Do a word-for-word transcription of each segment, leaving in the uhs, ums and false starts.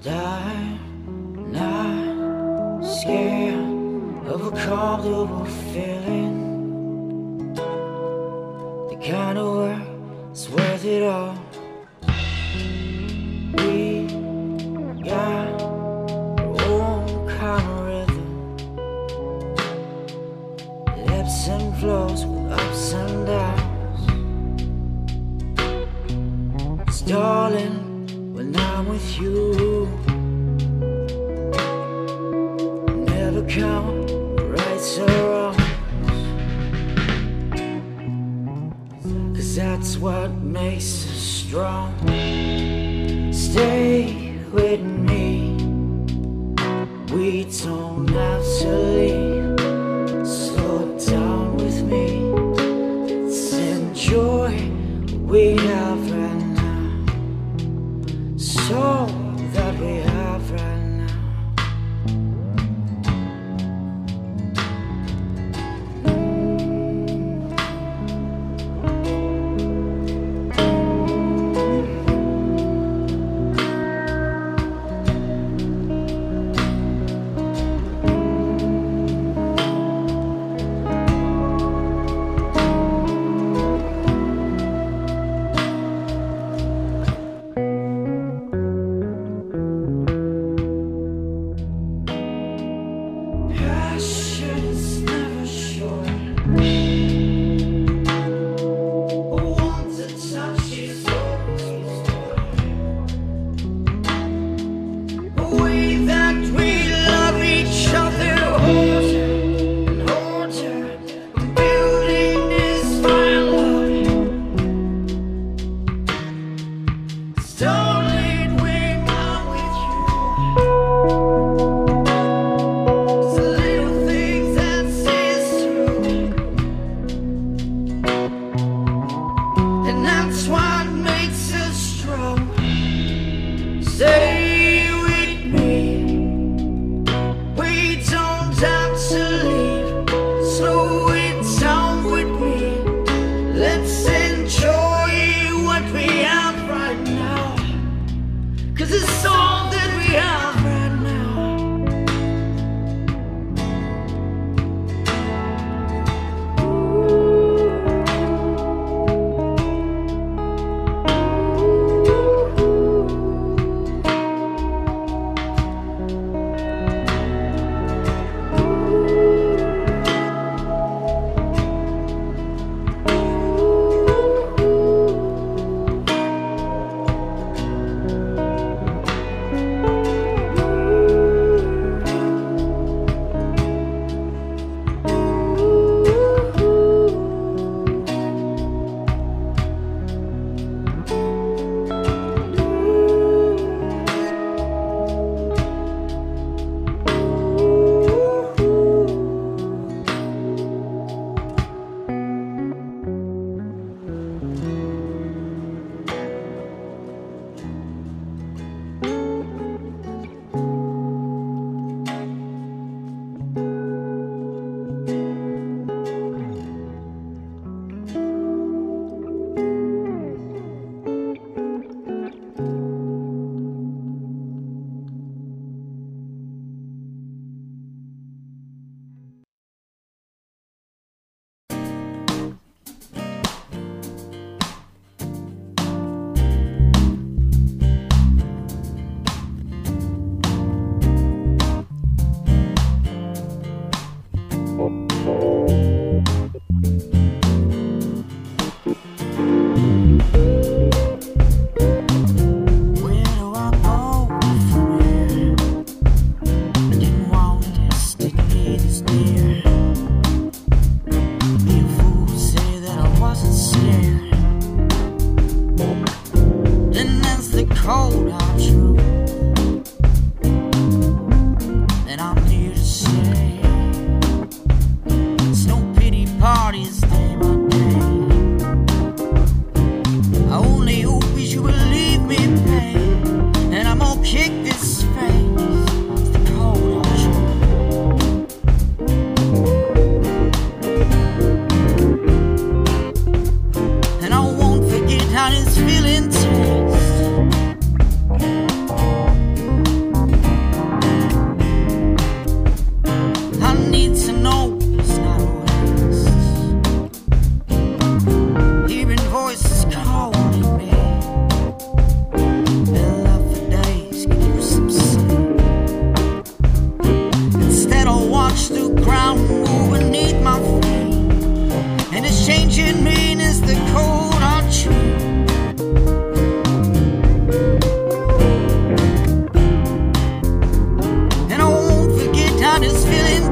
I'm not scared of a comfortable feeling, the kind of work that's worth it all. We got our own kind of rhythm, ebbs and flows with ups and downs. 'Cause darling, when I'm with you, never count rights or wrongs, 'cause that's what makes us strong. Stay with me, we don't have to leave. Slow down with me, let's enjoy what we have right now, so that we have right now.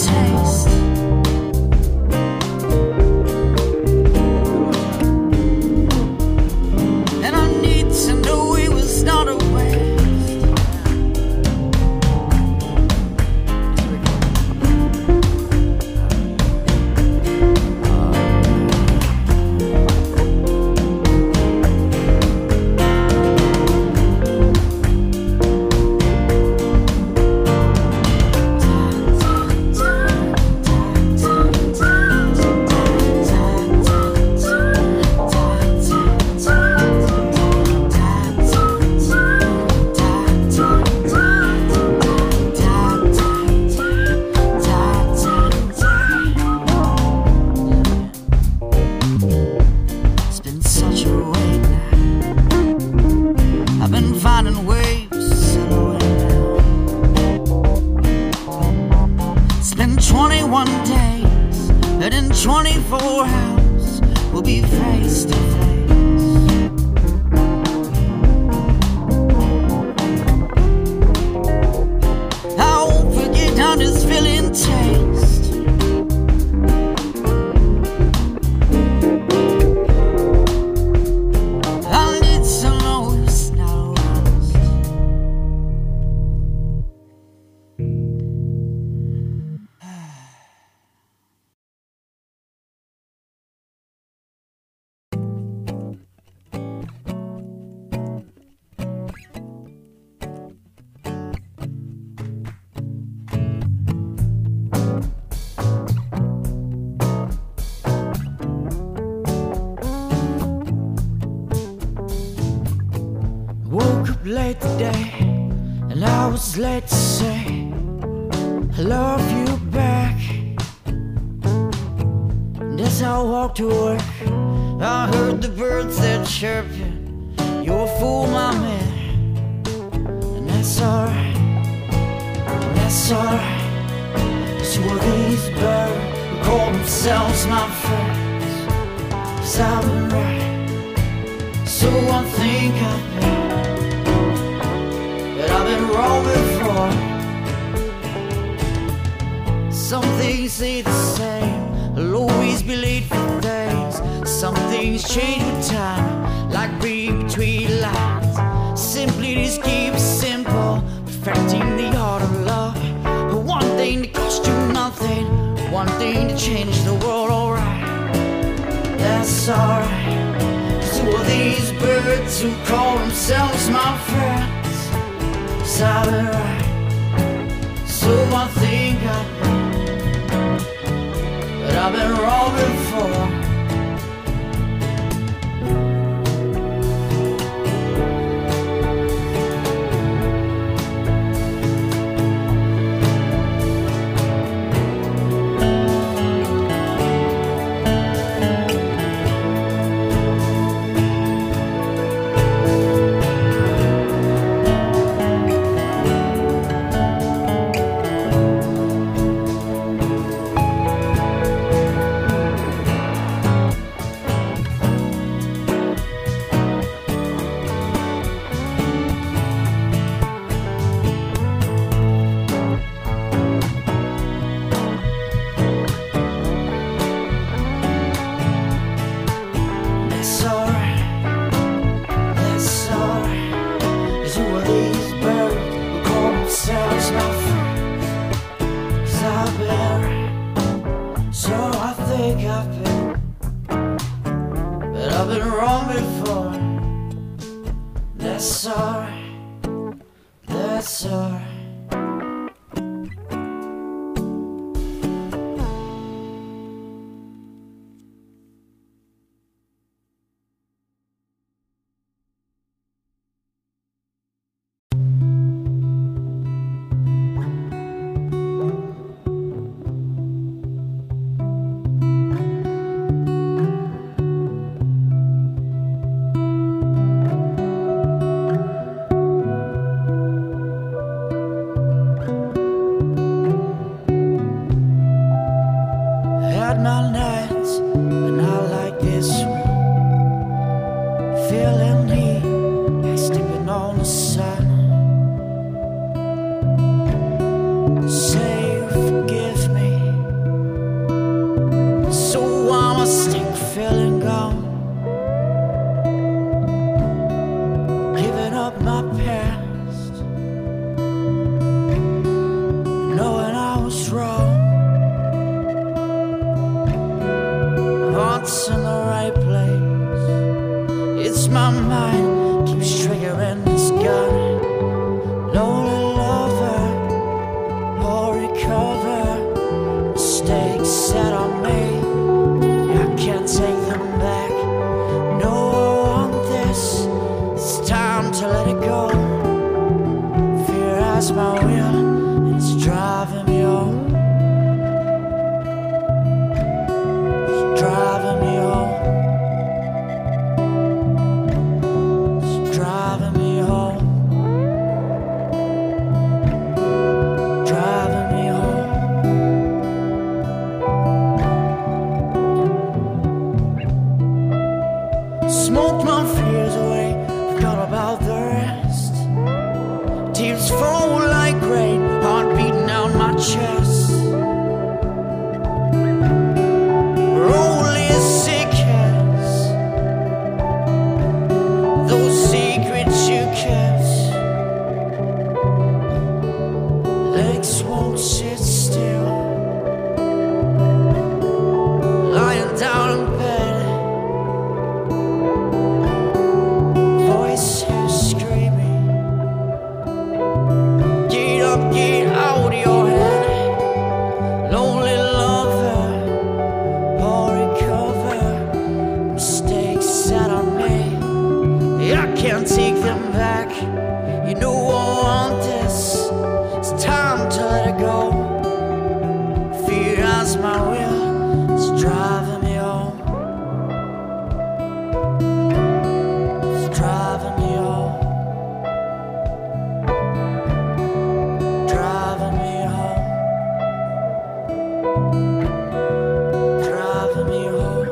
taste. And I need to know it was not a waste. twenty-one days, and in twenty-four hours we'll be face to face. I won't forget how this feeling tastes. I need to know it's not a waste. Woke up late today, and I was late to say I love you back. And as I walked to work, I heard the birds that chirping. You're a fool, my man, and that's alright, and that's alright. So are these birds who call themselves my friends? 'Cause I've been right, so I think I've been, but I've been wrong before. Some things stay the same, I'll always be late for things. Some things change with time, like reading between lines. Simply just keep it simple, perfecting the art of love. One thing to cost you nothing, one thing to change the world, alright. That's alright. So are these birds who call themselves my friends? 'Cause I've been right, so I think I've been, but I've been wrong before. I've been wrong before. That's alright, that's alright. recover mistakes that I made. I can't take them back. No, I want this. It's time to let it go. Fear has my will, and it's driving me home. It's driving me home. It's driving me home. Driving me home. Smoked my fears away, forgot about the rest. Tears fall like rain, heart beating out my chest. We're only as sick as those secrets you kept. Legs won't sit still, lying down in bed. Voices screaming, get up, get out of your head. Lonely lover, or recover mistakes that I made. I can't take them back. You know I want this. It's time to let it go. Fear has my will. It's driving me home. It's driving me home. Driving me home. Driving me home.